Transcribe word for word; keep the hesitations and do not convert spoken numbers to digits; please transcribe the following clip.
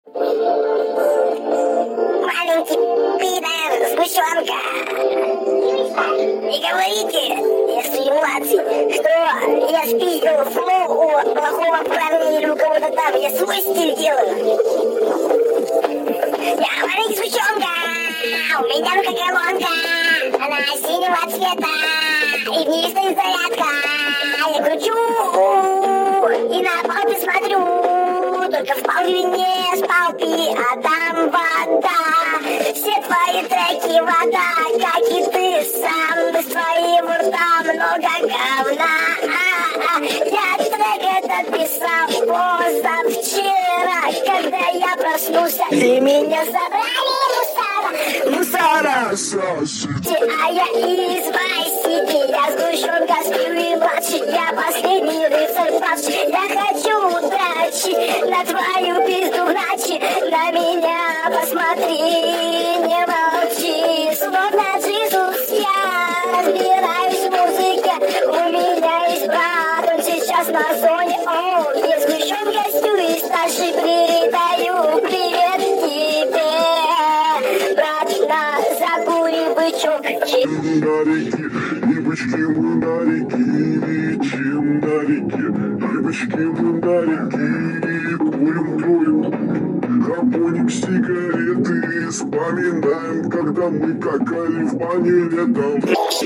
Маленький пидор, сгущенка. Не говорите, если младший, что я спиздил флоу у плохого парня или у кого-то там. Я свой стиль делаю. Я маленький сгущенка. У меня рука колонка. Она синего цвета. И в ней стоит зарядка. Я кручу и на палпе смотрю. Только в половине с палпи, а там вода. Все твои треки вода, как и ты сам. Из твоего рта много говна. А-а-а. Я трек этот писал позавчера, когда я проснулся и меня забрали мусора. Мусора. А я из Вайсити, я сгущенка, сплю и младший. Я последний рыцарь падший. Я хочу удачи на твою пизду ночи. На меня посмотри, не молчи. Словно Иисус, я разбираюсь в музыке. У меня есть брат, он сейчас на зоне. О, я сгущенка, стю и старший передаю привет тебе. Брат, на закури бычок. И бычки мы на реке, летим на реке. И бычки мы на реке, курим, курим. Хапоним сигареты, вспоминаем, когда мы какали в бане летом.